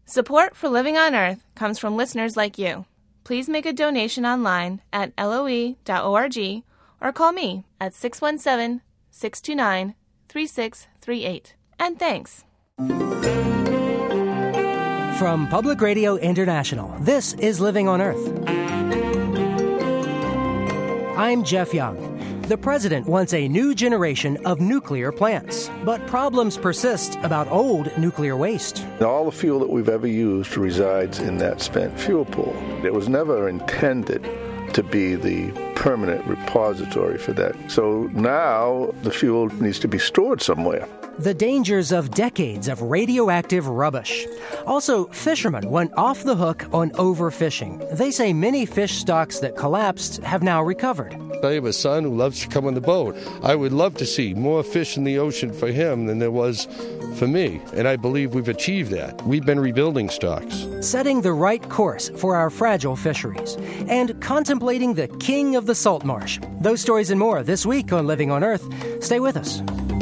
Support for Living on Earth comes from listeners like you. Please make a donation online at loe.org or call me at 617-629-3638. And thanks. From Public Radio International, this is Living on Earth. I'm Jeff Young. The president wants a new generation of nuclear plants, but problems persist about old nuclear waste. All the fuel that we've ever used resides in that spent fuel pool. It was never intended to be the permanent repository for that. So now the fuel needs to be stored somewhere. The dangers of decades of radioactive rubbish. Also, fishermen went off the hook on overfishing. They say many fish stocks that collapsed have now recovered. I have a son who loves to come on the boat. I would love to see more fish in the ocean for him than there was for me, and I believe we've achieved that. We've been rebuilding stocks. Setting the right course for our fragile fisheries, and contemplating the king of the salt marsh. Those stories and more this week on Living on Earth. Stay with us.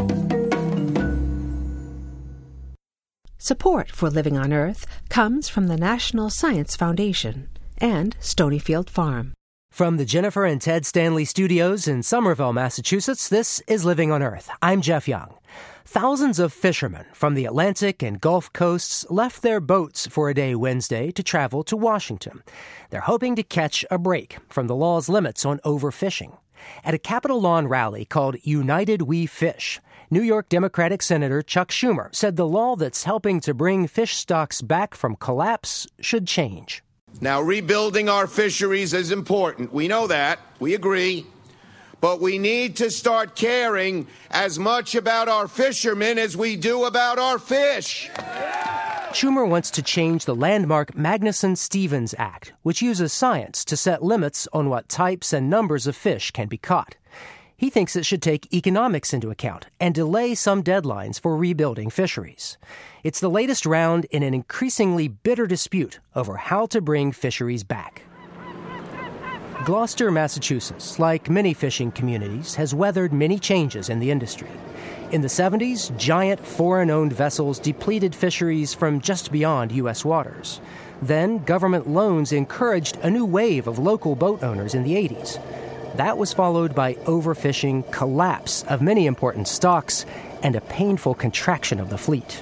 Support for Living on Earth comes from the National Science Foundation and Stonyfield Farm. From the Jennifer and Ted Stanley studios in Somerville, Massachusetts, this is Living on Earth. I'm Jeff Young. Thousands of fishermen from the Atlantic and Gulf coasts left their boats for a day Wednesday to travel to Washington. They're hoping to catch a break from the law's limits on overfishing. At a Capitol Lawn rally called United We Fish, New York Democratic Senator Chuck Schumer said the law that's helping to bring fish stocks back from collapse should change. Now, rebuilding our fisheries is important. We know that. We agree. But we need to start caring as much about our fishermen as we do about our fish. Schumer wants to change the landmark Magnuson-Stevens Act, which uses science to set limits on what types and numbers of fish can be caught. He thinks it should take economics into account and delay some deadlines for rebuilding fisheries. It's the latest round in an increasingly bitter dispute over how to bring fisheries back. Gloucester, Massachusetts, like many fishing communities, has weathered many changes in the industry. In the 70s, giant foreign-owned vessels depleted fisheries from just beyond U.S. waters. Then, government loans encouraged a new wave of local boat owners in the 80s. That was followed by overfishing, collapse of many important stocks, and a painful contraction of the fleet.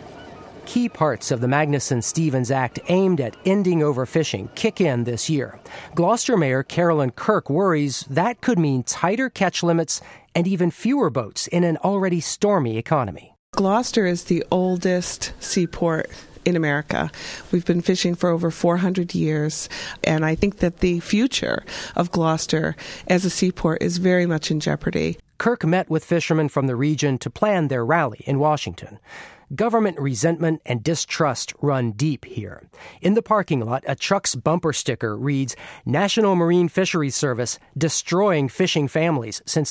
Key parts of the Magnuson-Stevens Act aimed at ending overfishing kick in this year. Gloucester Mayor Carolyn Kirk worries that could mean tighter catch limits and even fewer boats in an already stormy economy. Gloucester is the oldest seaport in America. We've been fishing for over 400 years, and I think that the future of Gloucester as a seaport is very much in jeopardy. Kirk met with fishermen from the region to plan their rally in Washington. Government resentment and distrust run deep here. In the parking lot, a truck's bumper sticker reads, "National Marine Fisheries Service destroying fishing families since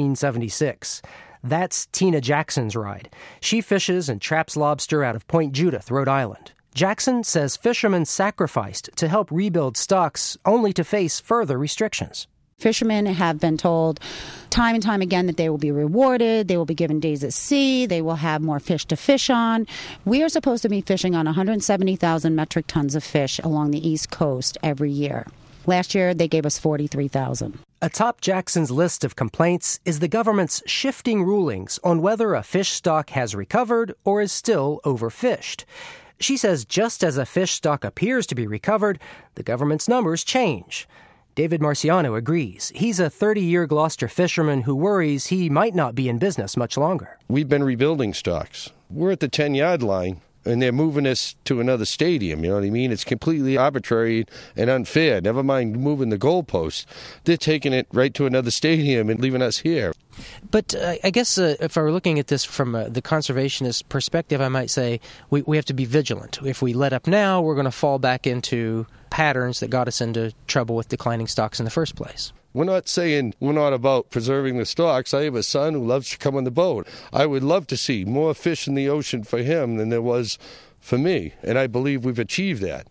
1976. That's Tina Jackson's ride. She fishes and traps lobster out of Point Judith, Rhode Island. Jackson says fishermen sacrificed to help rebuild stocks only to face further restrictions. Fishermen have been told time and time again that they will be rewarded, they will be given days at sea, they will have more fish to fish on. We are supposed to be fishing on 170,000 metric tons of fish along the East Coast every year. Last year, they gave us 43,000. Atop Jackson's list of complaints is the government's shifting rulings on whether a fish stock has recovered or is still overfished. She says just as a fish stock appears to be recovered, the government's numbers change. David Marciano agrees. He's a 30-year Gloucester fisherman who worries he might not be in business much longer. We've been rebuilding stocks. We're at the 10-yard line, and they're moving us to another stadium, you know what I mean? It's completely arbitrary and unfair. Never mind moving the goalposts. They're taking it right to another stadium and leaving us here. But I guess if I were looking at this from the conservationist perspective, I might say we have to be vigilant. If we let up now, we're going to fall back into patterns that got us into trouble with declining stocks in the first place. We're not saying we're not about preserving the stocks. I have a son who loves to come on the boat. I would love to see more fish in the ocean for him than there was for me, and I believe we've achieved that.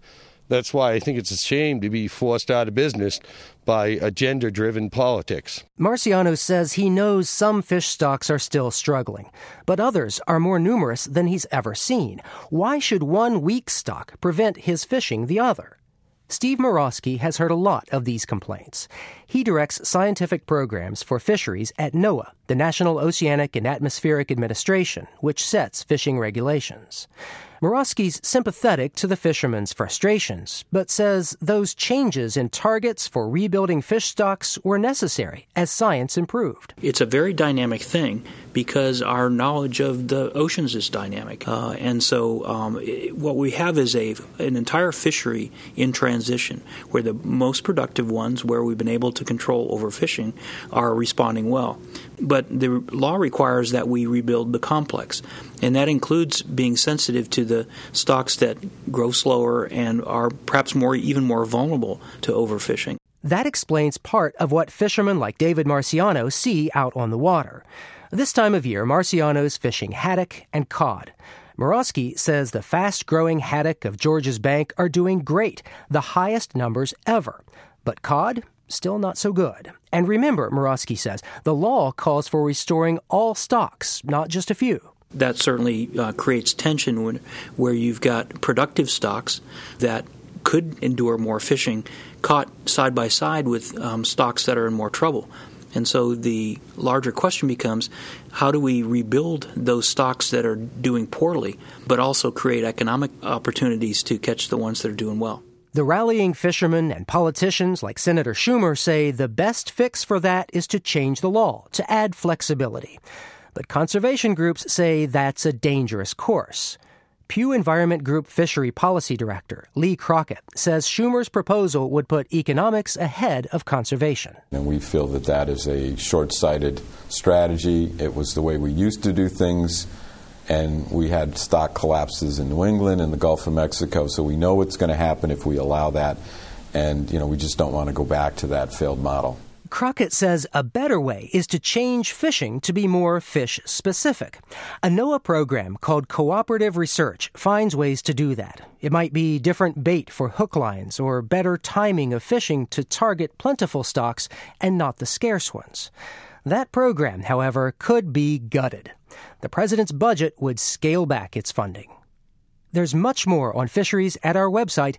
That's why I think it's a shame to be forced out of business by agenda-driven politics. Marciano says he knows some fish stocks are still struggling, but others are more numerous than he's ever seen. Why should one weak stock prevent his fishing the other? Steve Murawski has heard a lot of these complaints. He directs scientific programs for fisheries at NOAA, the National Oceanic and Atmospheric Administration, which sets fishing regulations. Murawski's sympathetic to the fishermen's frustrations, but says those changes in targets for rebuilding fish stocks were necessary as science improved. It's a very dynamic thing because our knowledge of the oceans is dynamic. And so what we have is an entire fishery in transition where the most productive ones, where we've been able to control overfishing, are responding well. But the law requires that we rebuild the complex, and that includes being sensitive to the stocks that grow slower and are perhaps even more vulnerable to overfishing. That explains part of what fishermen like David Marciano see out on the water. This time of year, Marciano's fishing haddock and cod. Murawski says the fast-growing haddock of Georges Bank are doing great, the highest numbers ever. But cod, still not so good. And remember, Murawski says, the law calls for restoring all stocks, not just a few. That certainly creates tension where you've got productive stocks that could endure more fishing caught side by side with stocks that are in more trouble. And so the larger question becomes, how do we rebuild those stocks that are doing poorly, but also create economic opportunities to catch the ones that are doing well? The rallying fishermen and politicians like Senator Schumer say the best fix for that is to change the law, to add flexibility. But conservation groups say that's a dangerous course. Pew Environment Group Fishery Policy Director Lee Crockett says Schumer's proposal would put economics ahead of conservation. And we feel that that is a short-sighted strategy. It was the way we used to do things, and we had stock collapses in New England and the Gulf of Mexico, so we know what's going to happen if we allow that, and we just don't want to go back to that failed model. Crockett says a better way is to change fishing to be more fish-specific. A NOAA program called Cooperative Research finds ways to do that. It might be different bait for hook lines or better timing of fishing to target plentiful stocks and not the scarce ones. That program, however, could be gutted. The president's budget would scale back its funding. There's much more on fisheries at our website,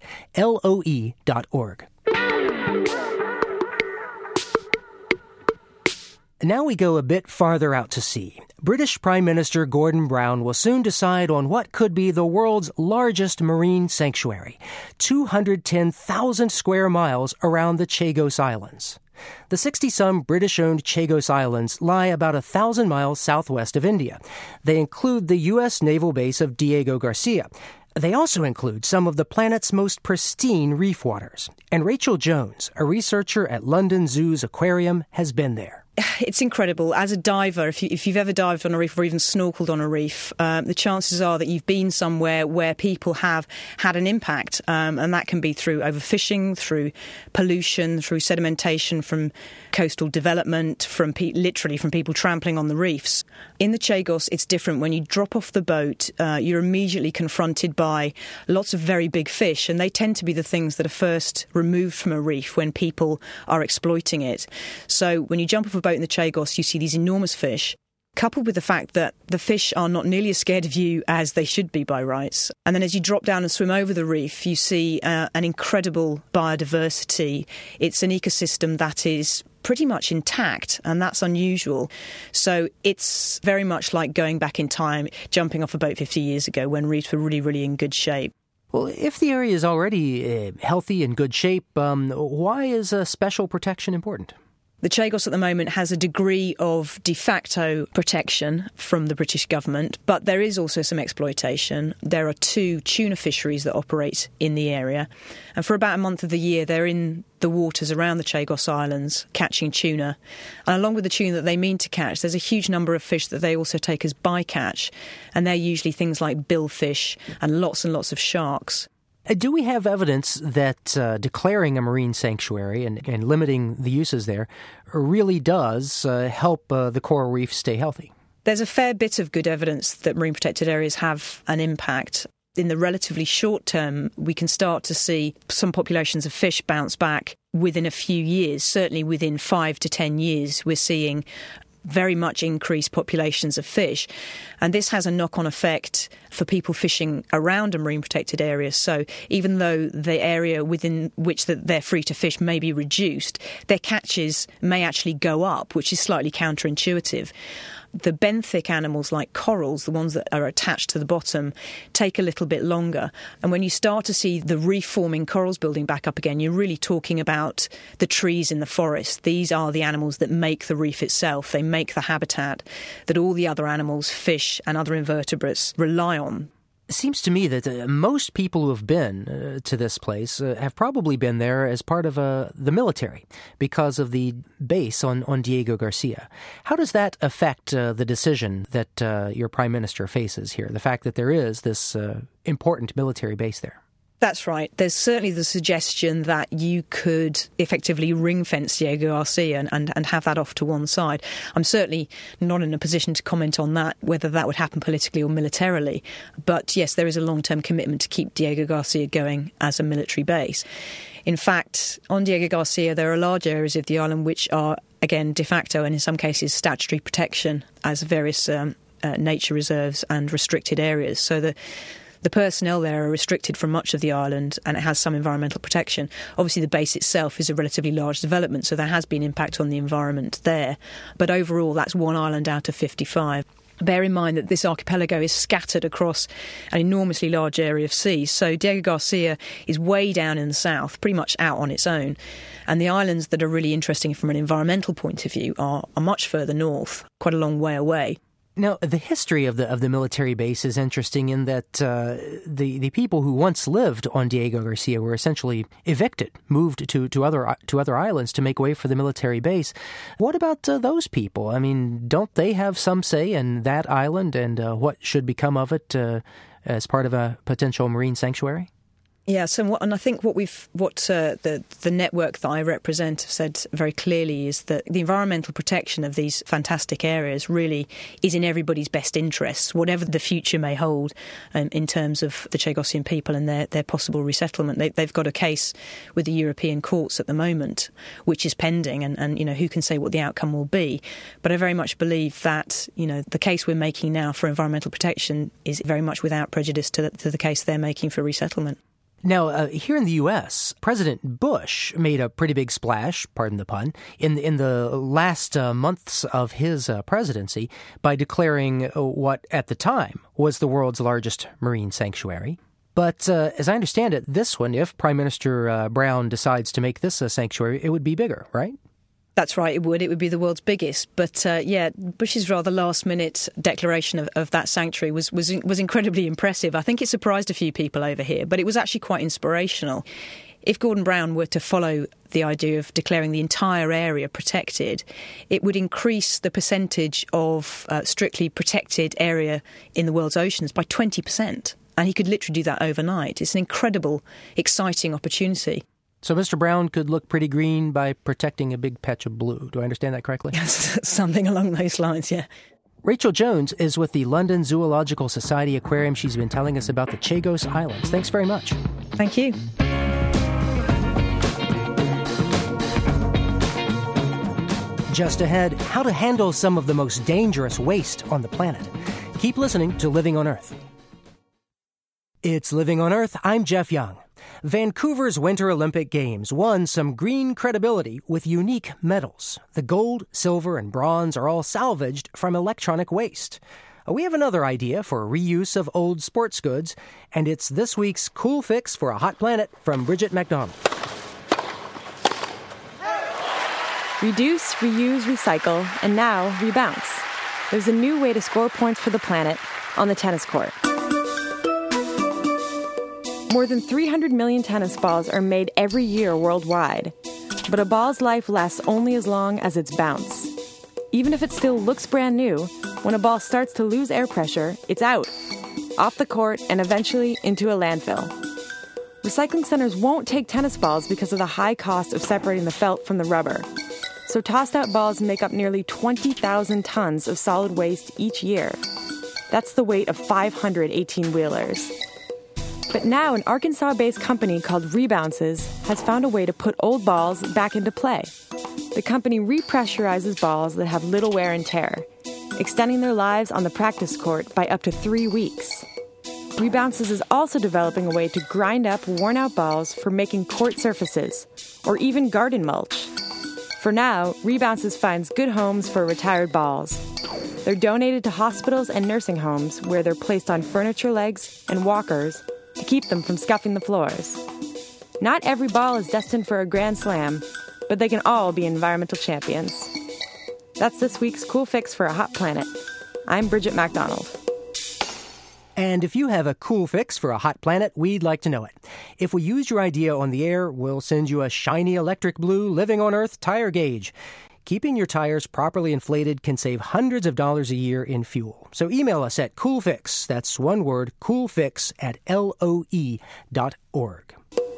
loe.org. Now we go a bit farther out to sea. British Prime Minister Gordon Brown will soon decide on what could be the world's largest marine sanctuary, 210,000 square miles around the Chagos Islands. The 60-some British-owned Chagos Islands lie about 1,000 miles southwest of India. They include the U.S. naval base of Diego Garcia. They also include some of the planet's most pristine reef waters. And Rachel Jones, a researcher at London Zoo's aquarium, has been there. It's incredible. As a diver, if you've ever dived on a reef or even snorkeled on a reef, the chances are that you've been somewhere where people have had an impact, and that can be through overfishing, through pollution, through sedimentation from coastal development, literally from people trampling on the reefs. In the Chagos, it's different. When you drop off the boat, you're immediately confronted by lots of very big fish, and they tend to be the things that are first removed from a reef when people are exploiting it. So when you jump off a boat in the Chagos, you see these enormous fish, coupled with the fact that the fish are not nearly as scared of you as they should be by rights. And then as you drop down and swim over the reef, you see an incredible biodiversity. It's an ecosystem that is pretty much intact, and that's unusual. So it's very much like going back in time, jumping off a boat 50 years ago when reefs were really, really in good shape. Well, if the area is already healthy and good shape, why is special protection important? The Chagos at the moment has a degree of de facto protection from the British government, but there is also some exploitation. There are 2 tuna fisheries that operate in the area, and for about a month of the year they're in the waters around the Chagos Islands catching tuna. And along with the tuna that they mean to catch, there's a huge number of fish that they also take as bycatch, and they're usually things like billfish and lots of sharks. Do we have evidence that declaring a marine sanctuary and limiting the uses there really does help the coral reef stay healthy? There's a fair bit of good evidence that marine protected areas have an impact. in the relatively short term, we can start to see some populations of fish bounce back within a few years. Certainly within 5 to 10 years, we're seeing very much increased populations of fish. And this has a knock-on effect for people fishing around a marine protected area. So even though the area within which they're free to fish may be reduced, their catches may actually go up, which is slightly counterintuitive. The benthic animals like corals, the ones that are attached to the bottom, take a little bit longer. And when you start to see the reef-forming corals building back up again, you're really talking about the trees in the forest. These are the animals that make the reef itself. They make the habitat that all the other animals, fish and other invertebrates rely on. It seems to me that most people who have been to this place have probably been there as part of the military because of the base on Diego Garcia. How does that affect the decision that your prime minister faces here, the fact that there is this important military base there? That's right. There's certainly the suggestion that you could effectively ring-fence Diego Garcia and have that off to one side. I'm certainly not in a position to comment on that, whether that would happen politically or militarily. But yes, there is a long-term commitment to keep Diego Garcia going as a military base. In fact, on Diego Garcia, there are large areas of the island which are, again, de facto and in some cases statutory protection as various nature reserves and restricted areas. So the personnel there are restricted from much of the island and it has some environmental protection. Obviously, the base itself is a relatively large development, so there has been impact on the environment there. But overall, that's one island out of 55. Bear in mind that this archipelago is scattered across an enormously large area of sea. So Diego Garcia is way down in the south, pretty much out on its own. And the islands that are really interesting from an environmental point of view are much further north, quite a long way away. Now, the history of the military base is interesting in that the people who once lived on Diego Garcia were essentially evicted, moved to other islands to make way for the military base. What about those people? I mean, don't they have some say in that island and what should become of it as part of a potential marine sanctuary? Yes, and I think what the network that I represent have said very clearly is that the environmental protection of these fantastic areas really is in everybody's best interests, whatever the future may hold in terms of the Chagosian people and their possible resettlement. They've got a case with the European courts at the moment, which is pending, and who can say what the outcome will be. But I very much believe that the case we're making now for environmental protection is very much without prejudice to the case they're making for resettlement. Now, here in the U.S., President Bush made a pretty big splash, pardon the pun, in the last months of his presidency by declaring what, at the time, was the world's largest marine sanctuary. But as I understand it, this one, if Prime Minister Brown decides to make this a sanctuary, it would be bigger, right? That's right, it would. It would be the world's biggest. But, Bush's rather last-minute declaration of that sanctuary was incredibly impressive. I think it surprised a few people over here, but it was actually quite inspirational. If Gordon Brown were to follow the idea of declaring the entire area protected, it would increase the percentage of strictly protected area in the world's oceans by 20%. And he could literally do that overnight. It's an incredible, exciting opportunity. So Mr. Brown could look pretty green by protecting a big patch of blue. Do I understand that correctly? Something along those lines, yeah. Rachel Jones is with the London Zoological Society Aquarium. She's been telling us about the Chagos Islands. Thanks very much. Thank you. Just ahead, how to handle some of the most dangerous waste on the planet. Keep listening to Living on Earth. It's Living on Earth. I'm Jeff Young. Vancouver's Winter Olympic Games won some green credibility with unique medals. The gold, silver, and bronze are all salvaged from electronic waste. We have another idea for reuse of old sports goods, and it's this week's Cool Fix for a Hot Planet from Bridget McDonald. Reduce, reuse, recycle, and now rebounce. There's a new way to score points for the planet on the tennis court. More than 300 million tennis balls are made every year worldwide, but a ball's life lasts only as long as its bounce. Even if it still looks brand new, when a ball starts to lose air pressure, it's out, off the court, and eventually into a landfill. Recycling centers won't take tennis balls because of the high cost of separating the felt from the rubber. So tossed-out balls make up nearly 20,000 tons of solid waste each year. That's the weight of 500 18-wheelers. But now an Arkansas-based company called Rebounces has found a way to put old balls back into play. The company repressurizes balls that have little wear and tear, extending their lives on the practice court by up to 3 weeks. Rebounces is also developing a way to grind up worn-out balls for making court surfaces, or even garden mulch. For now, Rebounces finds good homes for retired balls. They're donated to hospitals and nursing homes where they're placed on furniture legs and walkers to keep them from scuffing the floors. Not every ball is destined for a grand slam, but they can all be environmental champions. That's this week's Cool Fix for a Hot Planet. I'm Bridget MacDonald. And if you have a cool fix for a hot planet, we'd like to know it. If we use your idea on the air, we'll send you a shiny electric blue Living on Earth tire gauge. Keeping your tires properly inflated can save hundreds of dollars a year in fuel. So email us at coolfix, that's one word, coolfix @loe.org.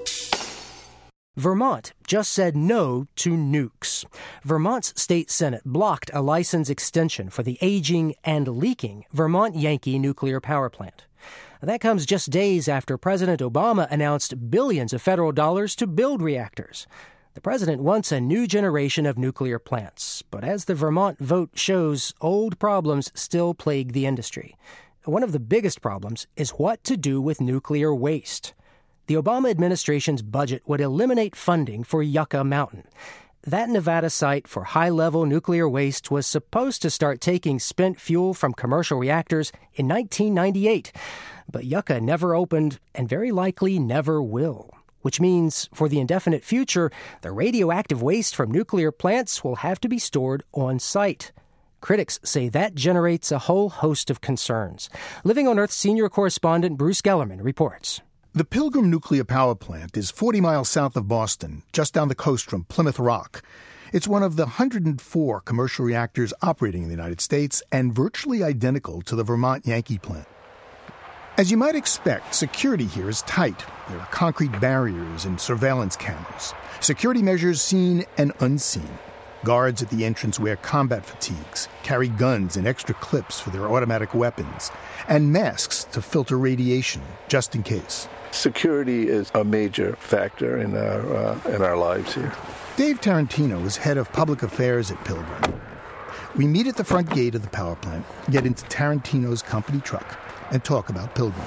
Vermont just said no to nukes. Vermont's state Senate blocked a license extension for the aging and leaking Vermont Yankee nuclear power plant. That comes just days after President Obama announced billions of federal dollars to build reactors. The president wants a new generation of nuclear plants, but as the Vermont vote shows, old problems still plague the industry. One of the biggest problems is what to do with nuclear waste. The Obama administration's budget would eliminate funding for Yucca Mountain. That Nevada site for high-level nuclear waste was supposed to start taking spent fuel from commercial reactors in 1998. But Yucca never opened and very likely never will, which means for the indefinite future, the radioactive waste from nuclear plants will have to be stored on site. Critics say that generates a whole host of concerns. Living on Earth senior correspondent Bruce Gellerman reports. The Pilgrim Nuclear Power Plant is 40 miles south of Boston, just down the coast from Plymouth Rock. It's one of the 104 commercial reactors operating in the United States and virtually identical to the Vermont Yankee plant. As you might expect, security here is tight. There are concrete barriers and surveillance cameras. Security measures seen and unseen. Guards at the entrance wear combat fatigues, carry guns and extra clips for their automatic weapons, and masks to filter radiation, just in case. Security is a major factor in our lives here. Dave Tarantino is head of public affairs at Pilgrim. We meet at the front gate of the power plant, get into Tarantino's company truck, and talk about Pilgrim.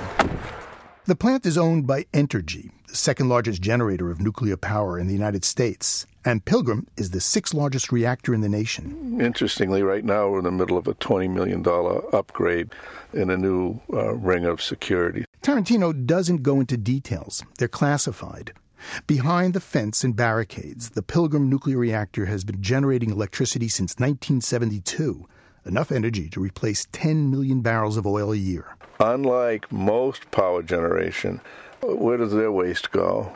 The plant is owned by Entergy, the second largest generator of nuclear power in the United States, and Pilgrim is the 6th largest reactor in the nation. Interestingly, right now we're in the middle of a $20 million upgrade and a new ring of security. Tarantino doesn't go into details. They're classified. Behind the fence and barricades, the Pilgrim nuclear reactor has been generating electricity since 1972, enough energy to replace 10 million barrels of oil a year. Unlike most power generation, where does their waste go?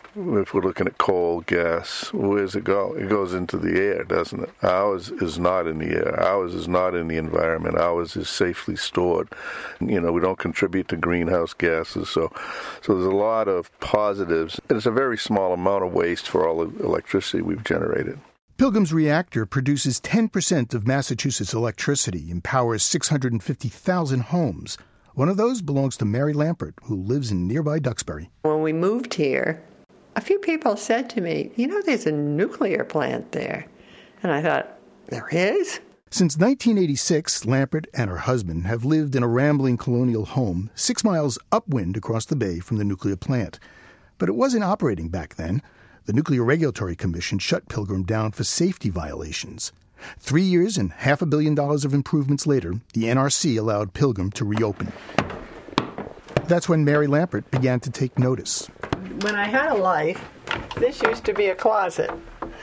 If we're looking at coal, gas, where does it go? It goes into the air, doesn't it? Ours is not in the air. Ours is not in the environment. Ours is safely stored. We don't contribute to greenhouse gases. So there's a lot of positives. And it's a very small amount of waste for all the electricity we've generated. Pilgrim's reactor produces 10% of Massachusetts' electricity and powers 650,000 homes. One of those belongs to Mary Lampert, who lives in nearby Duxbury. When we moved here, a few people said to me, there's a nuclear plant there. And I thought, there is? Since 1986, Lampert and her husband have lived in a rambling colonial home 6 miles upwind across the bay from the nuclear plant. But it wasn't operating back then. The Nuclear Regulatory Commission shut Pilgrim down for safety violations. 3 years and $500 million of improvements later, the NRC allowed Pilgrim to reopen. That's when Mary Lampert began to take notice. When I had a life, this used to be a closet.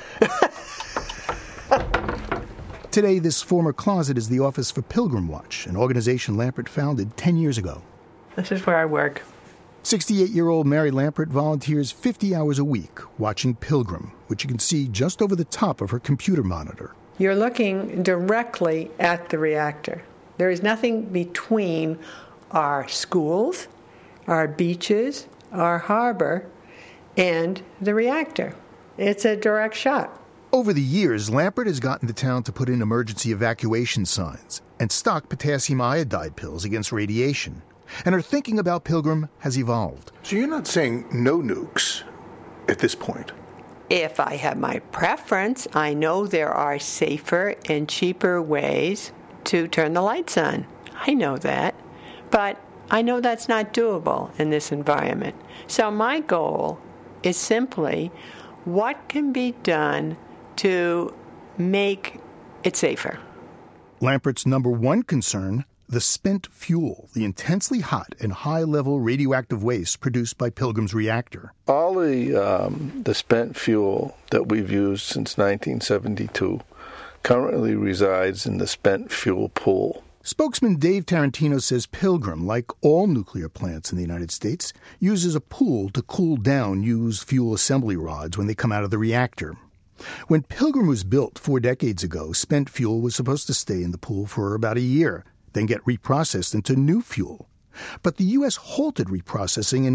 Today, this former closet is the office for Pilgrim Watch, an organization Lampert founded 10 years ago. This is where I work. 68-year-old Mary Lampert volunteers 50 hours a week watching Pilgrim, which you can see just over the top of her computer monitor. You're looking directly at the reactor. There is nothing between our schools, our beaches, our harbor, and the reactor. It's a direct shot. Over the years, Lampert has gotten the town to put in emergency evacuation signs and stock potassium iodide pills against radiation. And her thinking about Pilgrim has evolved. So you're not saying no nukes at this point? If I have my preference, I know there are safer and cheaper ways to turn the lights on. I know that. But I know that's not doable in this environment. So my goal is simply what can be done to make it safer. Lampert's number one concern, the spent fuel, the intensely hot and high-level radioactive waste produced by Pilgrim's reactor. All the spent fuel that we've used since 1972 currently resides in the spent fuel pool. Spokesman Dave Tarantino says Pilgrim, like all nuclear plants in the United States, uses a pool to cool down used fuel assembly rods when they come out of the reactor. When Pilgrim was built 4 decades ago, spent fuel was supposed to stay in the pool for about a year, then get reprocessed into new fuel. But the U.S. halted reprocessing in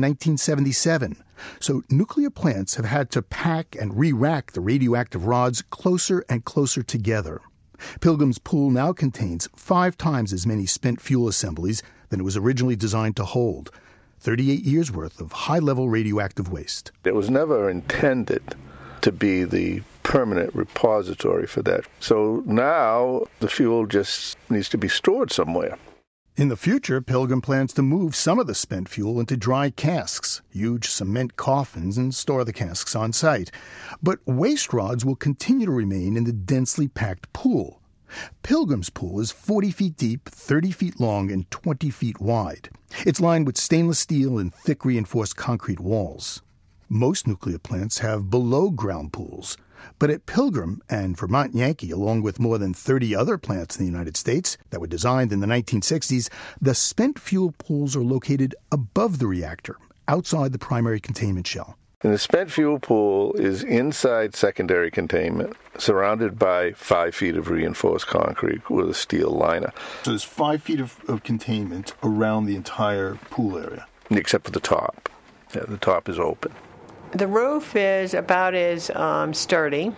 1977, so nuclear plants have had to pack and re-rack the radioactive rods closer and closer together. Pilgrim's pool now contains 5 times as many spent fuel assemblies than it was originally designed to hold, 38 years' worth of high-level radioactive waste. It was never intended to be the permanent repository for that. So now the fuel just needs to be stored somewhere. In the future, Pilgrim plans to move some of the spent fuel into dry casks, huge cement coffins, and store the casks on site. But waste rods will continue to remain in the densely packed pool. Pilgrim's pool is 40 feet deep, 30 feet long, and 20 feet wide. It's lined with stainless steel and thick reinforced concrete walls. Most nuclear plants have below-ground pools. But at Pilgrim and Vermont Yankee, along with more than 30 other plants in the United States that were designed in the 1960s, the spent fuel pools are located above the reactor, outside the primary containment shell. And the spent fuel pool is inside secondary containment, surrounded by 5 feet of reinforced concrete with a steel liner. So there's 5 feet of containment around the entire pool area? Except for the top. Yeah, the top is open. The roof is about as sturdy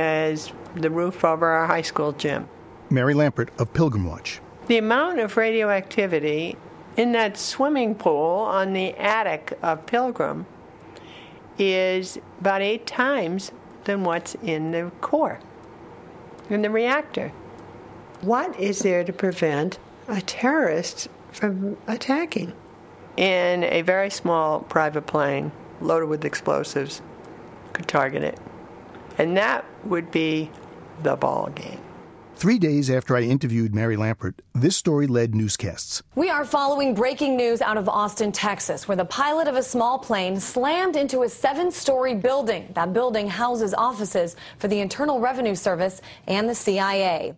as the roof over our high school gym. Mary Lampert of Pilgrim Watch. The amount of radioactivity in that swimming pool on the attic of Pilgrim is about 8 times than what's in the core, in the reactor. What is there to prevent a terrorist from attacking? In a very small private plane loaded with explosives could target it. And that would be the ball game. 3 days after I interviewed Mary Lampert, this story led newscasts. We are following breaking news out of Austin, Texas, where the pilot of a small plane slammed into a 7-story building. That building houses offices for the Internal Revenue Service and the CIA.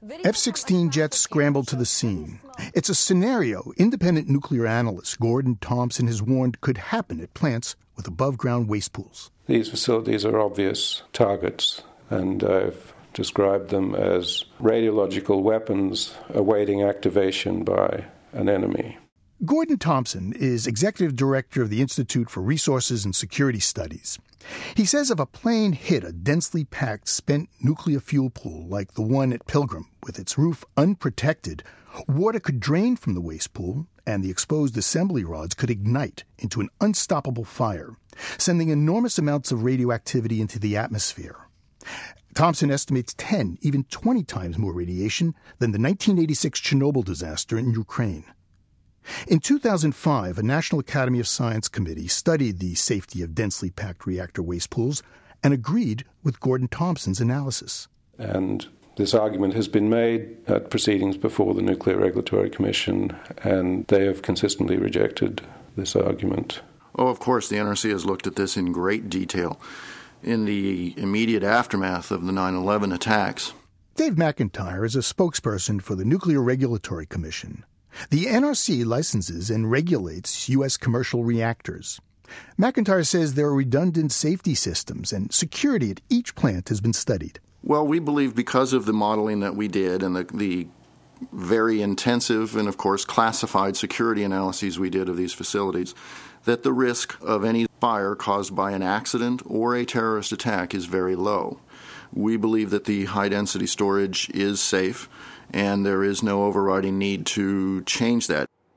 F-16 jets scrambled to the scene. It's a scenario independent nuclear analyst Gordon Thompson has warned could happen at plants with above-ground waste pools. These facilities are obvious targets, and I've described them as radiological weapons awaiting activation by an enemy. Gordon Thompson is executive director of the Institute for Resources and Security Studies. He says if a plane hit a densely packed spent nuclear fuel pool like the one at Pilgrim, with its roof unprotected, water could drain from the waste pool and the exposed assembly rods could ignite into an unstoppable fire, sending enormous amounts of radioactivity into the atmosphere. Thompson estimates 10, even 20 times more radiation than the 1986 Chernobyl disaster in Ukraine. In 2005, a National Academy of Science committee studied the safety of densely packed reactor waste pools and agreed with Gordon Thompson's analysis. And this argument has been made at proceedings before the Nuclear Regulatory Commission, and they have consistently rejected this argument. Oh, of course, the NRC has looked at this in great detail in the immediate aftermath of the 9/11 attacks. Dave McIntyre is a spokesperson for the Nuclear Regulatory Commission. The NRC licenses and regulates U.S. commercial reactors. McIntyre says there are redundant safety systems and security at each plant has been studied. Well, we believe because of the modeling that we did and the very intensive and, of course, classified security analyses we did of these facilities, that the risk of any fire caused by an accident or a terrorist attack is very low. We believe that the high-density storage is safe, and there is no overriding need to change that.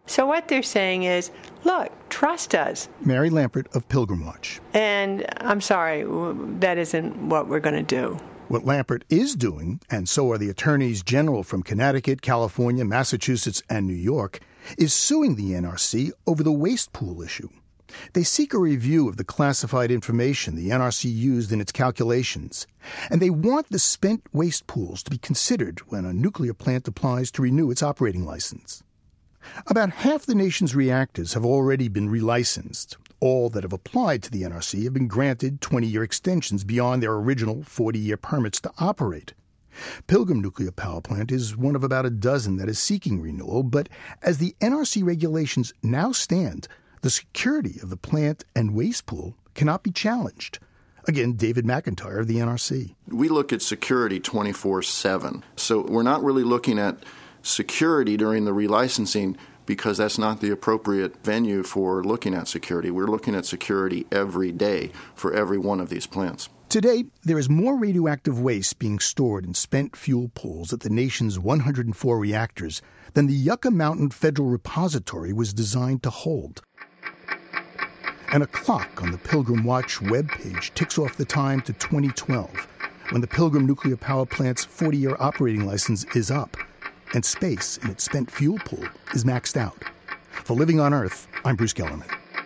So what they're saying is, look, trust us. Mary Lampert of Pilgrim Watch. And I'm sorry, that isn't what we're going to do. What Lampert is doing, and so are the attorneys general from Connecticut, California, Massachusetts, and New York, is suing the NRC over the waste pool issue. They seek a review of the classified information the NRC used in its calculations, and they want the spent waste pools to be considered when a nuclear plant applies to renew its operating license. About half the nation's reactors have already been relicensed. All that have applied to the NRC have been granted 20-year extensions beyond their original 40-year permits to operate. Pilgrim Nuclear Power Plant is one of about a dozen that is seeking renewal, but as the NRC regulations now stand, the security of the plant and waste pool cannot be challenged. Again, David McIntyre of the NRC. We look at security 24/7. So we're not really looking at security during the relicensing because that's not the appropriate venue for looking at security. We're looking at security every day for every one of these plants. Today, there is more radioactive waste being stored in spent fuel pools at the nation's 104 reactors than the Yucca Mountain Federal Repository was designed to hold. And a clock on the Pilgrim Watch webpage ticks off the time to 2012, when the Pilgrim Nuclear Power Plant's 40-year operating license is up, and space in its spent fuel pool is maxed out. For Living on Earth, I'm Bruce Gellerman.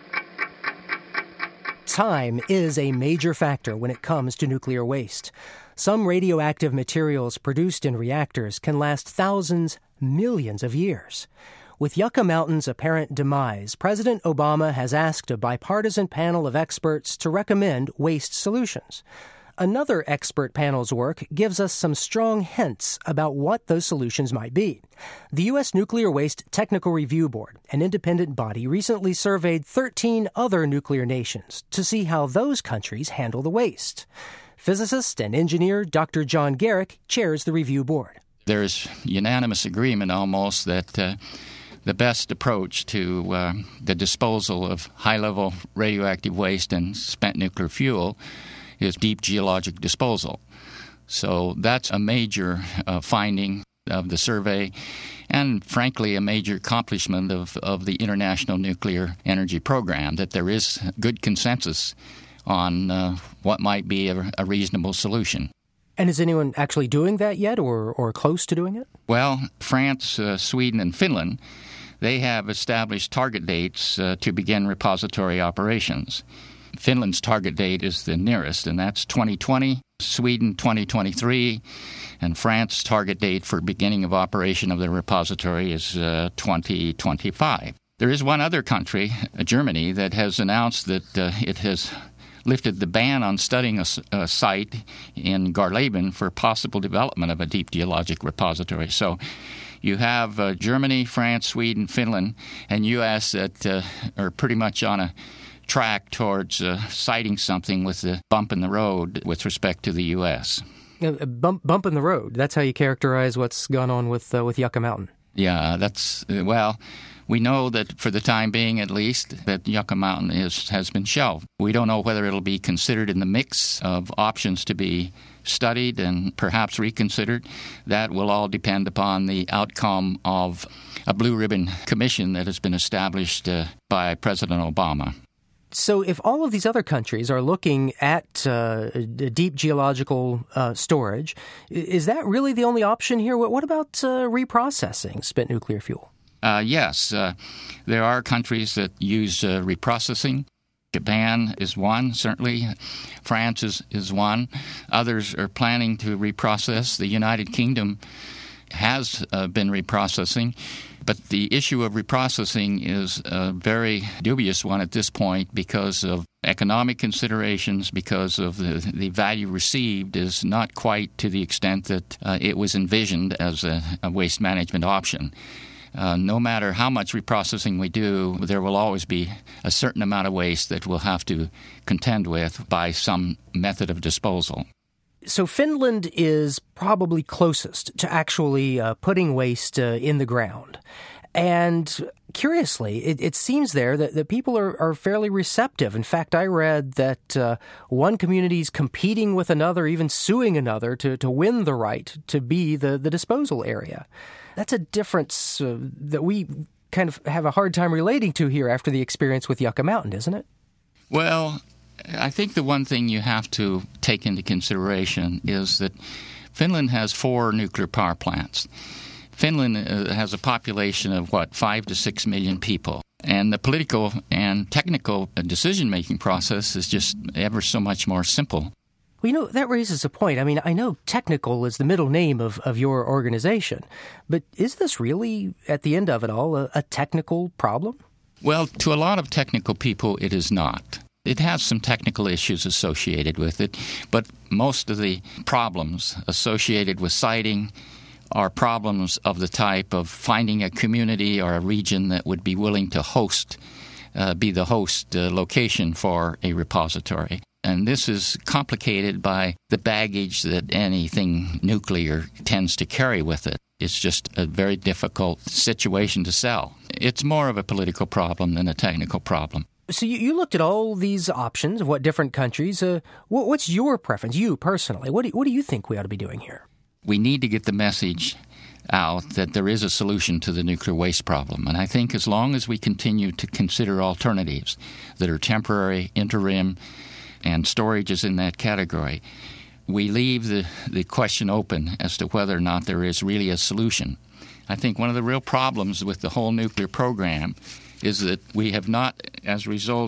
Time is a major factor when it comes to nuclear waste. Some radioactive materials produced in reactors can last thousands, millions of years. With Yucca Mountain's apparent demise, President Obama has asked a bipartisan panel of experts to recommend waste solutions. Another expert panel's work gives us some strong hints about what those solutions might be. The U.S. Nuclear Waste Technical Review Board, an independent body, recently surveyed 13 other nuclear nations to see how those countries handle the waste. Physicist and engineer Dr. John Garrick chairs the review board. There's unanimous agreement almost that the best approach to the disposal of high-level radioactive waste and spent nuclear fuel is deep geologic disposal. So that's a major finding of the survey and, frankly, a major accomplishment of the International Nuclear Energy Program, that there is good consensus on what might be a reasonable solution. And is anyone actually doing that yet or close to doing it? Well, France, Sweden, and Finland, they have established target dates to begin repository operations. Finland's target date is the nearest, and that's 2020, Sweden 2023, and France's target date for beginning of operation of the repository is 2025. There is one other country, Germany, that has announced that it has lifted the ban on studying a site in Garleben for possible development of a deep geologic repository. So you have Germany, France, Sweden, Finland, and U.S. that are pretty much on a track towards citing something with the bump in the road with respect to the U.S. Bump in the road. That's how you characterize what's gone on with Yucca Mountain. Yeah, that's, well, we know that for the time being at least that Yucca Mountain has been shelved. We don't know whether it'll be considered in the mix of options to be studied and perhaps reconsidered. That will all depend upon the outcome of a Blue Ribbon Commission that has been established by President Obama. So if all of these other countries are looking at deep geological storage, is that really the only option here? What about reprocessing spent nuclear fuel? Yes. There are countries that use reprocessing. Japan is one, certainly. France is one. Others are planning to reprocess. The United Kingdom has been reprocessing. But the issue of reprocessing is a very dubious one at this point because of economic considerations, because of the value received is not quite to the extent that it was envisioned as a waste management option. No matter how much reprocessing we do, there will always be a certain amount of waste that we'll have to contend with by some method of disposal. So Finland is probably closest to actually putting waste in the ground. And curiously, it seems there that people are fairly receptive. In fact, I read that one community is competing with another, even suing another to win the right to be the disposal area. That's a difference that we kind of have a hard time relating to here after the experience with Yucca Mountain, isn't it? Well, I think the one thing you have to take into consideration is that Finland has 4 nuclear power plants. Finland has a population of, 5 to 6 million people. And the political and technical decision-making process is just ever so much more simple. Well, that raises a point. I mean, I know technical is the middle name of your organization, but is this really, at the end of it all, a technical problem? Well, to a lot of technical people, it is not. It has some technical issues associated with it, but most of the problems associated with siting are problems of the type of finding a community or a region that would be willing to be the host location for a repository. And this is complicated by the baggage that anything nuclear tends to carry with it. It's just a very difficult situation to sell. It's more of a political problem than a technical problem. So you looked at all these options of what different countries. What's your preference, you personally? What do you think we ought to be doing here? We need to get the message out that there is a solution to the nuclear waste problem. And I think as long as we continue to consider alternatives that are temporary, interim, and storage is in that category, we leave the question open as to whether or not there is really a solution. I think one of the real problems with the whole nuclear program is that we have not, as a result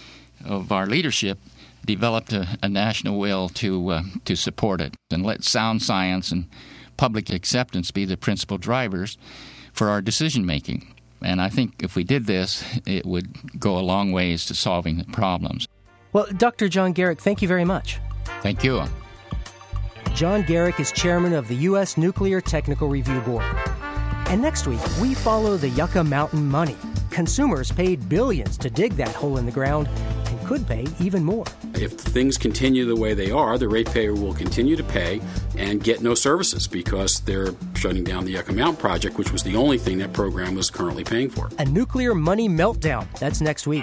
of our leadership, developed a national will to support it and let sound science and public acceptance be the principal drivers for our decision-making. And I think if we did this, it would go a long ways to solving the problems. Well, Dr. John Garick, thank you very much. Thank you. John Garick is chairman of the U.S. Nuclear Technical Review Board. And next week, we follow the Yucca Mountain money. Consumers paid billions to dig that hole in the ground and could pay even more. If things continue the way they are, the ratepayer will continue to pay and get no services because they're shutting down the Yucca Mountain project, which was the only thing that program was currently paying for. A nuclear money meltdown. That's next week.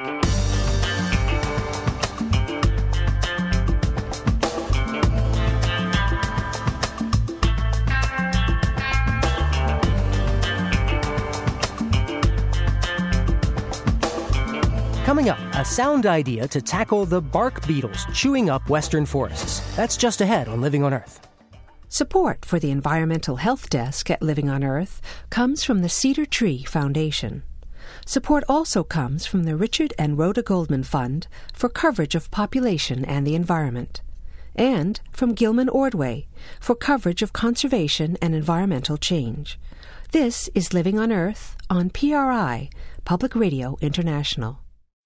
Coming up, a sound idea to tackle the bark beetles chewing up western forests. That's just ahead on Living on Earth. Support for the Environmental Health Desk at Living on Earth comes from the Cedar Tree Foundation. Support also comes from the Richard and Rhoda Goldman Fund for coverage of population and the environment, and from Gilman Ordway for coverage of conservation and environmental change. This is Living on Earth on PRI, Public Radio International.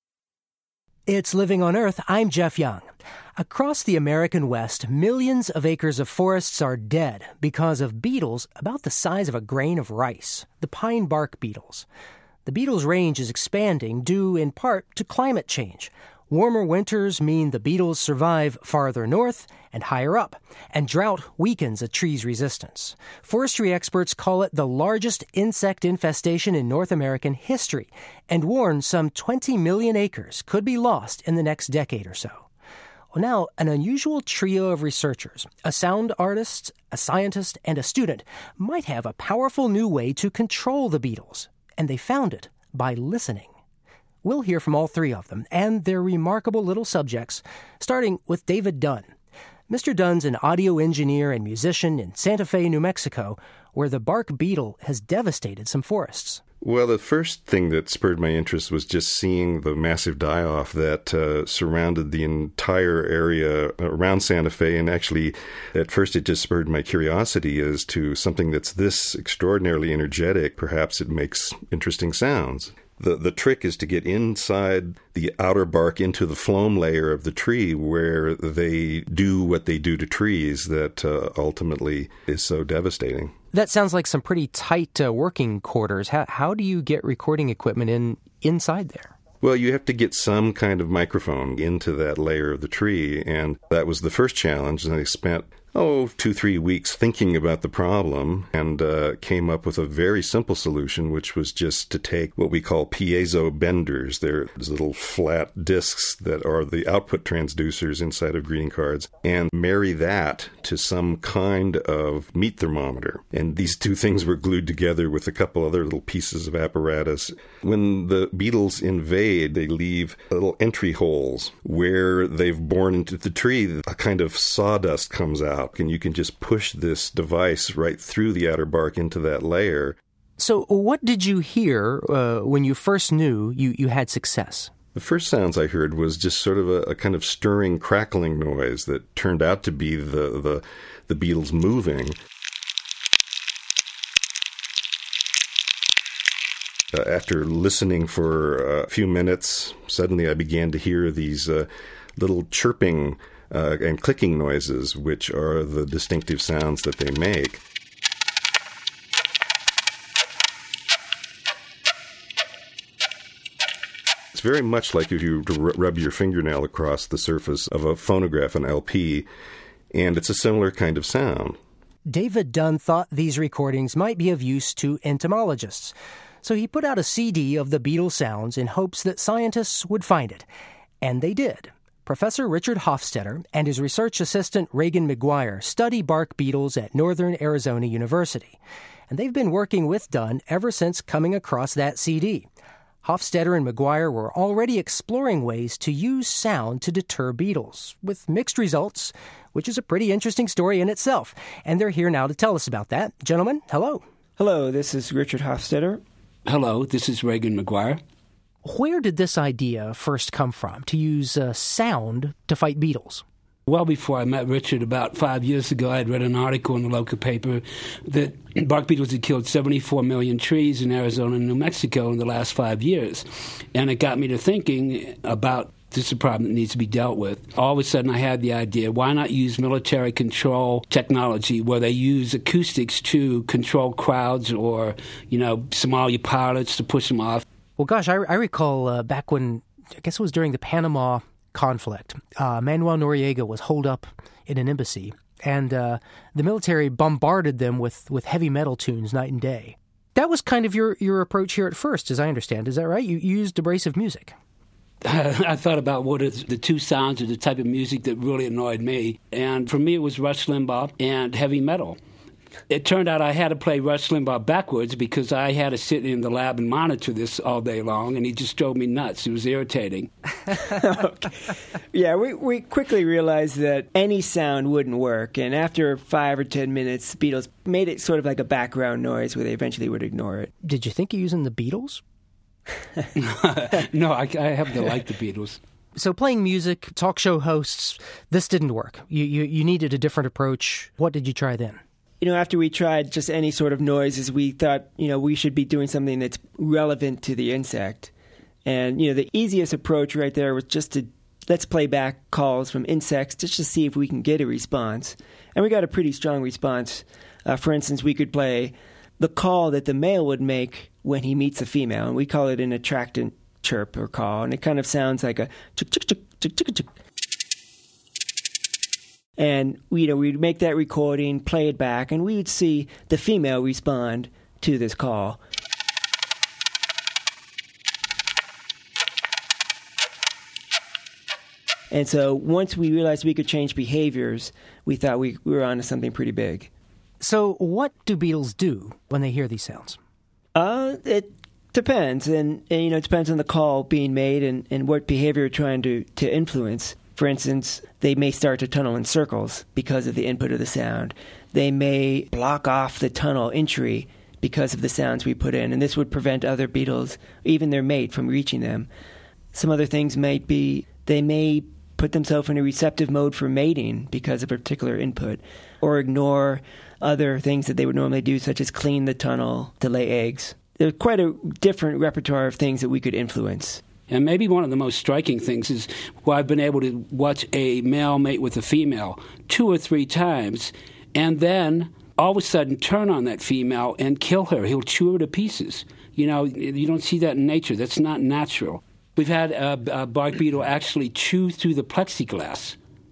It's Living on Earth. I'm Jeff Young. Across the American West, millions of acres of forests are dead because of beetles about the size of a grain of rice, the pine bark beetles. The beetles' range is expanding due in part to climate change. Warmer winters mean the beetles survive farther north and higher up, and drought weakens a tree's resistance. Forestry experts call it the largest insect infestation in North American history and warn some 20 million acres could be lost in the next decade or so. Well, now, an unusual trio of researchers, a sound artist, a scientist, and a student, might have a powerful new way to control the beetles, and they found it by listening. We'll hear from all three of them and their remarkable little subjects, starting with David Dunn. Mr. Dunn's an audio engineer and musician in Santa Fe, New Mexico, where the bark beetle has devastated some forests. Well, the first thing that spurred my interest was just seeing the massive die-off that surrounded the entire area around Santa Fe. And actually, at first, it just spurred my curiosity as to something that's this extraordinarily energetic. Perhaps it makes interesting sounds. The trick is to get inside the outer bark into the phloem layer of the tree where they do what they do to trees that ultimately is so devastating. That sounds like some pretty tight working quarters. How do you get recording equipment inside there? Well, you have to get some kind of microphone into that layer of the tree, and that was the first challenge. And I spent 2-3 weeks thinking about the problem and came up with a very simple solution, which was just to take what we call piezo benders. They're these little flat discs that are the output transducers inside of greeting cards, and marry that to some kind of meat thermometer. And these two things were glued together with a couple other little pieces of apparatus. When the beetles invade, they leave little entry holes where they've bored into the tree. A kind of sawdust comes out, and you can just push this device right through the outer bark into that layer. So what did you hear when you first knew you had success? The first sounds I heard was just sort of a kind of stirring, crackling noise that turned out to be the beetles moving. After listening for a few minutes, suddenly I began to hear these little chirping and clicking noises, which are the distinctive sounds that they make. It's very much like if you rub your fingernail across the surface of a phonograph, an LP, and it's a similar kind of sound. David Dunn thought these recordings might be of use to entomologists, so he put out a CD of the beetle sounds in hopes that scientists would find it. And they did. Professor Richard Hofstetter and his research assistant Reagan McGuire study bark beetles at Northern Arizona University, and they've been working with Dunn ever since coming across that CD. Hofstetter and McGuire were already exploring ways to use sound to deter beetles, with mixed results, which is a pretty interesting story in itself. And they're here now to tell us about that. Gentlemen, hello. Hello, this is Richard Hofstetter. Hello, this is Reagan McGuire. Where did this idea first come from, to use sound to fight beetles? Well, before I met Richard, about 5 years ago, I had read an article in the local paper that bark beetles had killed 74 million trees in Arizona and New Mexico in the last 5 years. And it got me to thinking about this is a problem that needs to be dealt with. All of a sudden, I had the idea, why not use military control technology where they use acoustics to control crowds or, Somalia pilots to push them off? Well, gosh, I recall back when, I guess it was during the Panama conflict, Manuel Noriega was holed up in an embassy, and the military bombarded them with heavy metal tunes night and day. That was kind of your approach here at first, as I understand. Is that right? You used abrasive music. I thought about what is the two sounds or the type of music that really annoyed me. And for me, it was Rush Limbaugh and heavy metal. It turned out I had to play Rush Limbaugh backwards because I had to sit in the lab and monitor this all day long, and he just drove me nuts. It was irritating. Okay. Yeah, we quickly realized that any sound wouldn't work, and after 5 or 10 minutes, the Beatles made it sort of like a background noise where they eventually would ignore it. Did you think of using the Beatles? No, I happen to like the Beatles. So playing music, talk show hosts, this didn't work. You needed a different approach. What did you try then? After we tried just any sort of noises, we thought, we should be doing something that's relevant to the insect. And, the easiest approach right there was just to let's play back calls from insects just to see if we can get a response. And we got a pretty strong response. For instance, we could play the call that the male would make when he meets a female, and we call it an attractant chirp or call, and it kind of sounds like a chick, chick, chick, chick, chick, chick. And we'd make that recording, play it back, and we would see the female respond to this call. And so once we realized we could change behaviors, we thought we were onto something pretty big. So what do beetles do when they hear these sounds? It depends, and it depends on the call being made and what behavior you're trying to influence. For instance, they may start to tunnel in circles because of the input of the sound. They may block off the tunnel entry because of the sounds we put in, and this would prevent other beetles, even their mate, from reaching them. Some other things might be they may put themselves in a receptive mode for mating because of a particular input, or ignore other things that they would normally do, such as clean the tunnel to lay eggs. There's quite a different repertoire of things that we could influence. And maybe one of the most striking things is where I've been able to watch a male mate with a female 2 or 3 times, and then all of a sudden turn on that female and kill her. He'll chew her to pieces. You don't see that in nature. That's not natural. We've had a bark beetle actually chew through the plexiglass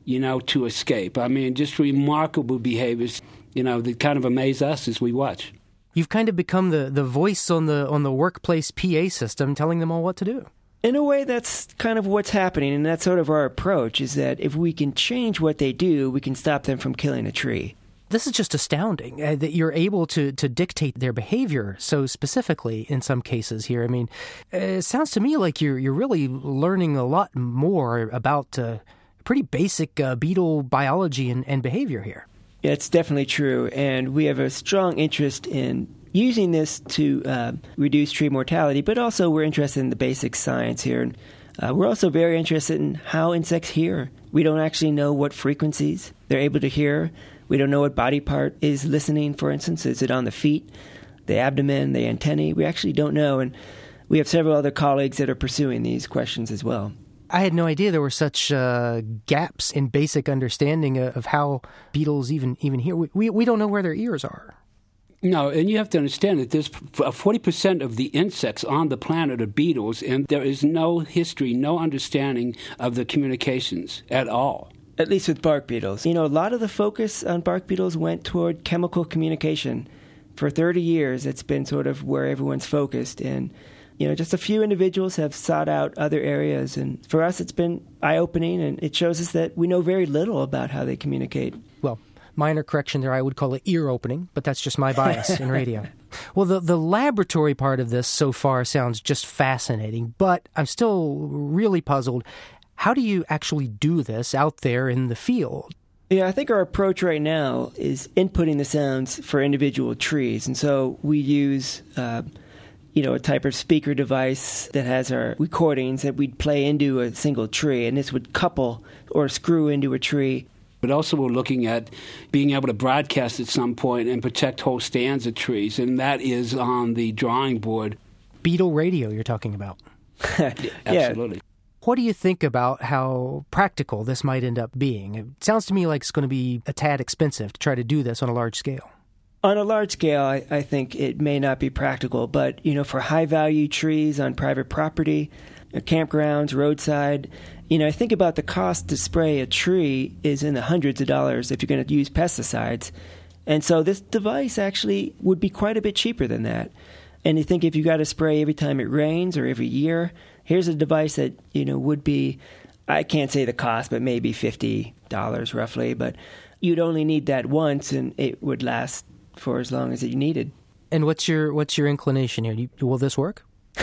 to escape. I mean, just remarkable behaviors, that kind of amaze us as we watch. You've kind of become the voice on the workplace PA system telling them all what to do. In a way, that's kind of what's happening, and that's sort of our approach, is that if we can change what they do, we can stop them from killing a tree. This is just astounding that you're able to dictate their behavior so specifically in some cases here. I mean, it sounds to me like you're really learning a lot more about pretty basic beetle biology and behavior here. Yeah, it's definitely true, and we have a strong interest in using this to reduce tree mortality, but also we're interested in the basic science here. And we're also very interested in how insects hear. We don't actually know what frequencies they're able to hear. We don't know what body part is listening, for instance. Is it on the feet, the abdomen, the antennae? We actually don't know, and we have several other colleagues that are pursuing these questions as well. I had no idea there were such gaps in basic understanding of how beetles even hear. We don't know where their ears are. No, and you have to understand that there's 40% of the insects on the planet are beetles, and there is no history, no understanding of the communications at all. At least with bark beetles. A lot of the focus on bark beetles went toward chemical communication. For 30 years, it's been sort of where everyone's focused, and just a few individuals have sought out other areas, and for us it's been eye-opening, and it shows us that we know very little about how they communicate. Well, minor correction there, I would call it ear-opening, but that's just my bias in radio. Well, the laboratory part of this so far sounds just fascinating, but I'm still really puzzled. How do you actually do this out there in the field? Yeah, I think our approach right now is inputting the sounds for individual trees, and so we use a type of speaker device that has our recordings that we'd play into a single tree, and this would couple or screw into a tree. But also we're looking at being able to broadcast at some point and protect whole stands of trees, and that is on the drawing board. Beetle radio you're talking about. Absolutely. What do you think about how practical this might end up being? It sounds to me like it's going to be a tad expensive to try to do this on a large scale. On a large scale, I think it may not be practical, but, for high-value trees on private property, campgrounds, roadside, I think about the cost to spray a tree is in the hundreds of dollars if you're going to use pesticides. And so this device actually would be quite a bit cheaper than that. And you think if you got to spray every time it rains or every year, here's a device that, would be, I can't say the cost, but maybe $50 roughly, but you'd only need that once and it would last for as long as you needed. And what's your inclination here? Will this work?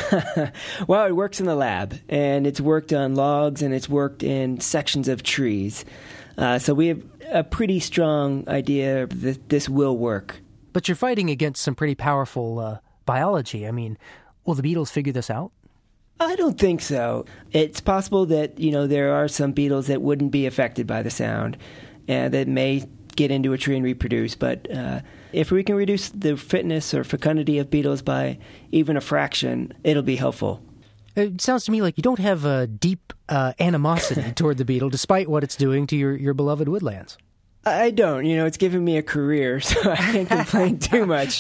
Well, it works in the lab, and it's worked on logs, and it's worked in sections of trees. So we have a pretty strong idea that this will work. But you're fighting against some pretty powerful biology. I mean, will the beetles figure this out? I don't think so. It's possible that, there are some beetles that wouldn't be affected by the sound and that may get into a tree and reproduce, but if we can reduce the fitness or fecundity of beetles by even a fraction, it'll be helpful. It sounds to me like you don't have a deep animosity toward the beetle, despite what it's doing to your beloved woodlands. I don't. It's given me a career, so I can't complain too much.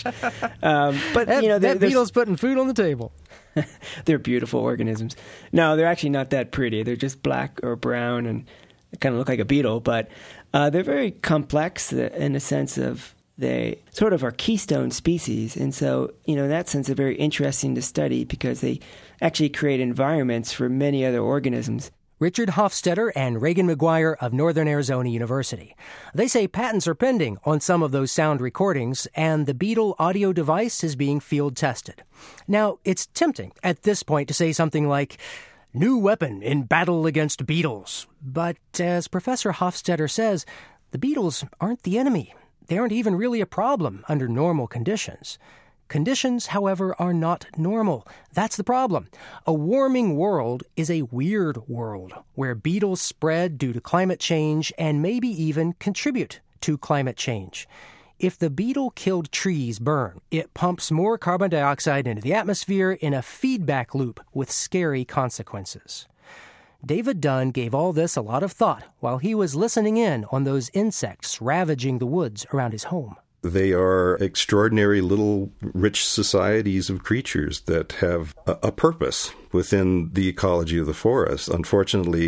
But that beetle's putting food on the table. They're beautiful organisms. No, they're actually not that pretty. They're just black or brown and kind of look like a beetle, but they're very complex in the sense of they sort of are keystone species. And so, in that sense, they're very interesting to study because they actually create environments for many other organisms. Richard Hofstetter and Reagan McGuire of Northern Arizona University. They say patents are pending on some of those sound recordings, and the Beetle audio device is being field tested. Now, it's tempting at this point to say something like, new weapon in battle against beetles. But as Professor Hofstetter says, the beetles aren't the enemy. They aren't even really a problem under normal conditions. Conditions, however, are not normal. That's the problem. A warming world is a weird world where beetles spread due to climate change and maybe even contribute to climate change. If the beetle-killed trees burn, it pumps more carbon dioxide into the atmosphere in a feedback loop with scary consequences. David Dunn gave all this a lot of thought while he was listening in on those insects ravaging the woods around his home. They are extraordinary little rich societies of creatures that have a purpose within the ecology of the forest. Unfortunately,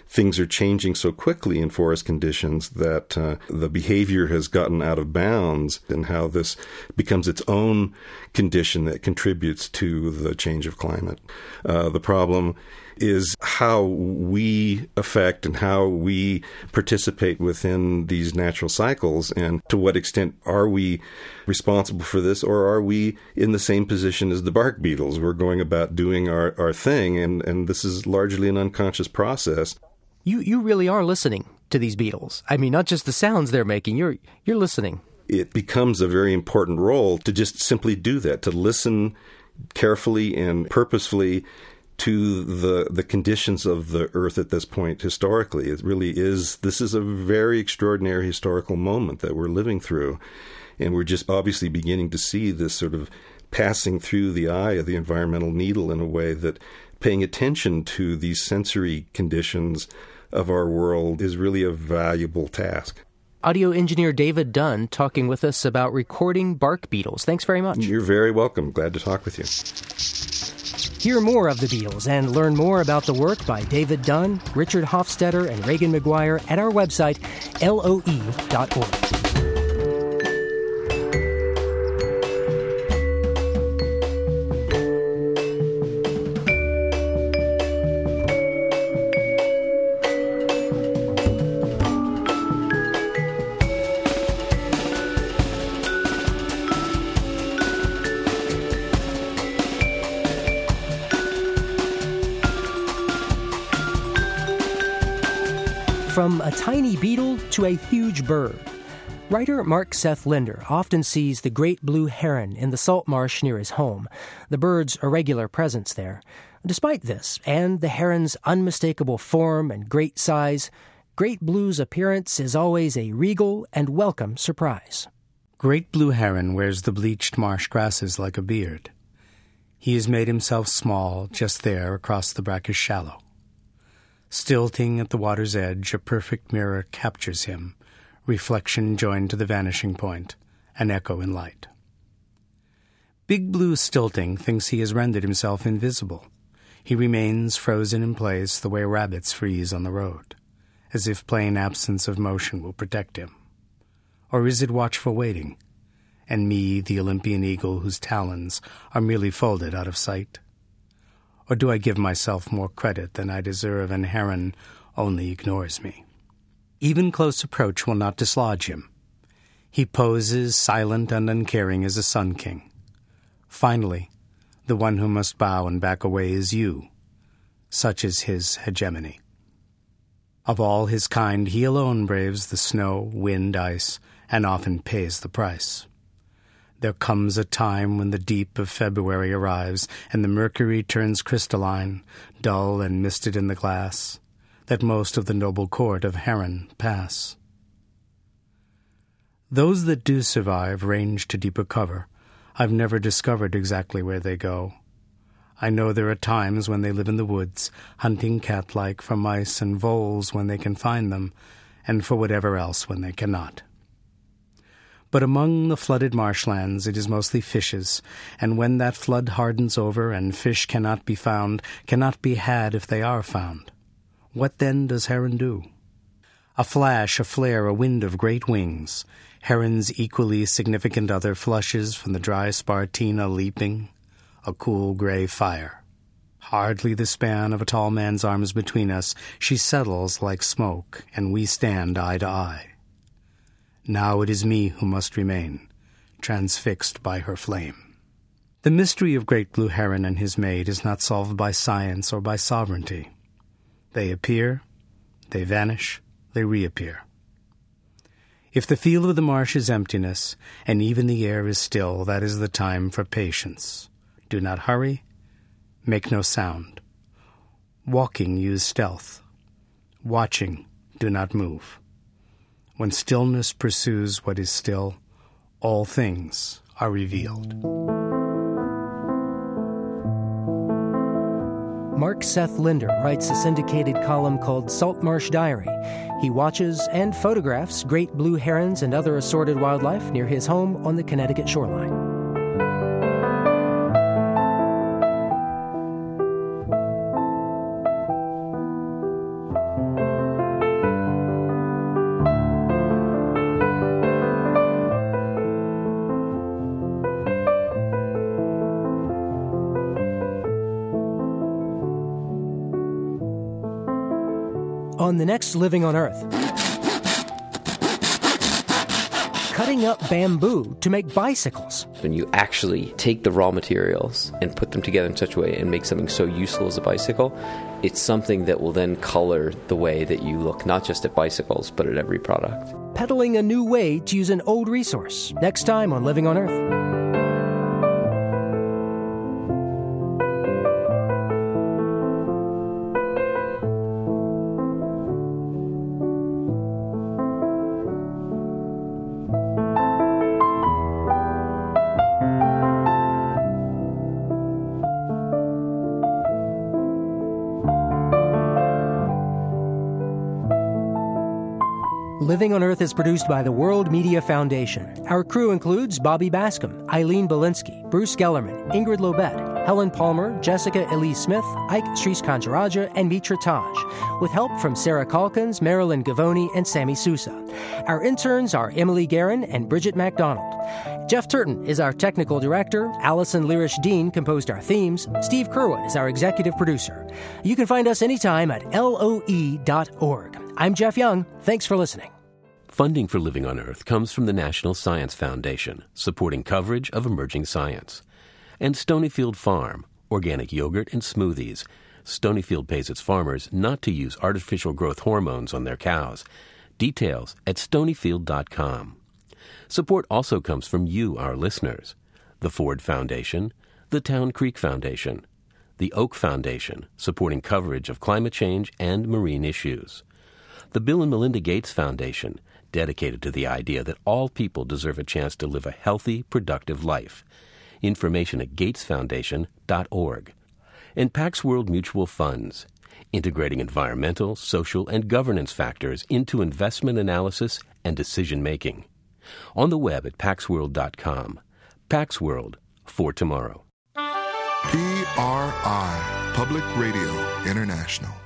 things are changing so quickly in forest conditions that the behavior has gotten out of bounds, and how this becomes its own condition that contributes to the change of climate. The problem is how we affect and how we participate within these natural cycles, and to what extent are we responsible for this, or are we in the same position as the bark beetles? We're going about doing our thing, and this is largely an unconscious process. You really are listening to these beetles. I mean, not just the sounds they're making, you're listening. It becomes a very important role to just simply do that, to listen carefully and purposefully to the conditions of the earth at this point historically. It really is, this is a very extraordinary historical moment that we're living through. And we're just obviously beginning to see this sort of passing through the eye of the environmental needle in a way that paying attention to these sensory conditions of our world is really a valuable task. Audio engineer David Dunn talking with us about recording bark beetles. Thanks very much. You're very welcome. Glad to talk with you. Hear more of the Beatles and learn more about the work by David Dunn, Richard Hofstetter, and Reagan McGuire at our website, loe.org. From a tiny beetle to a huge bird. Writer Mark Seth Linder often sees the great blue heron in the salt marsh near his home, the bird's irregular presence there. Despite this, and the heron's unmistakable form and great size, Great Blue's appearance is always a regal and welcome surprise. Great blue heron wears the bleached marsh grasses like a beard. He has made himself small just there across the brackish shallow. Stilting at the water's edge, a perfect mirror captures him, reflection joined to the vanishing point, an echo in light. Big Blue Stilting thinks he has rendered himself invisible. He remains frozen in place the way rabbits freeze on the road, as if plain absence of motion will protect him. Or is it watchful waiting, and me, the Olympian eagle whose talons are merely folded out of sight? Or do I give myself more credit than I deserve, and heron only ignores me? Even close approach will not dislodge him. He poses silent and uncaring as a sun king. Finally, the one who must bow and back away is you. Such is his hegemony. Of all his kind, he alone braves the snow, wind, ice, and often pays the price. There comes a time when the deep of February arrives, and the mercury turns crystalline, dull and misted in the glass, that most of the noble court of heron pass. Those that do survive range to deeper cover. I've never discovered exactly where they go. I know there are times when they live in the woods, hunting cat-like for mice and voles when they can find them, and for whatever else when they cannot. But among the flooded marshlands it is mostly fishes, and when that flood hardens over and fish cannot be found, cannot be had if they are found, what then does heron do? A flash, a flare, a wind of great wings. Heron's equally significant other flushes from the dry Spartina leaping, a cool gray fire. Hardly the span of a tall man's arms between us, she settles like smoke, and we stand eye to eye. Now it is me who must remain, transfixed by her flame. The mystery of Great Blue Heron and his maid is not solved by science or by sovereignty. They appear, they vanish, they reappear. If the field of the marsh is emptiness, and even the air is still, that is the time for patience. Do not hurry, make no sound. Walking, use stealth. Watching, do not move. When stillness pursues what is still, all things are revealed. Mark Seth Linder writes a syndicated column called Salt Marsh Diary. He watches and photographs great blue herons and other assorted wildlife near his home on the Connecticut shoreline. On the next Living on Earth, cutting up bamboo to make bicycles. When you actually take the raw materials and put them together in such a way and make something so useful as a bicycle, it's something that will then color the way that you look, not just at bicycles, but at every product. Peddling a new way to use an old resource. Next time on Living on Earth. Living on Earth is produced by the World Media Foundation. Our crew includes Bobby Bascom, Eileen Belinsky, Bruce Gellerman, Ingrid Lobet, Helen Palmer, Jessica Elise Smith, Ike Sriskandarajah, and Mitra Taj, with help from Sarah Calkins, Marilyn Gavoni, and Sammy Sousa. Our interns are Emily Guerin and Bridget MacDonald. Jeff Turton is our technical director. Allison Lirish-Dean composed our themes. Steve Kerwood is our executive producer. You can find us anytime at LOE.org. I'm Jeff Young. Thanks for listening. Funding for Living on Earth comes from the National Science Foundation, supporting coverage of emerging science. And Stonyfield Farm, organic yogurt and smoothies. Stonyfield pays its farmers not to use artificial growth hormones on their cows. Details at stonyfield.com. Support also comes from you, our listeners. The Ford Foundation, the Town Creek Foundation, the Oak Foundation, supporting coverage of climate change and marine issues. The Bill and Melinda Gates Foundation, dedicated to the idea that all people deserve a chance to live a healthy, productive life. Information at gatesfoundation.org. And Pax World Mutual Funds, integrating environmental, social, and governance factors into investment analysis and decision-making. On the web at paxworld.com. Pax World, for tomorrow. PRI, Public Radio International.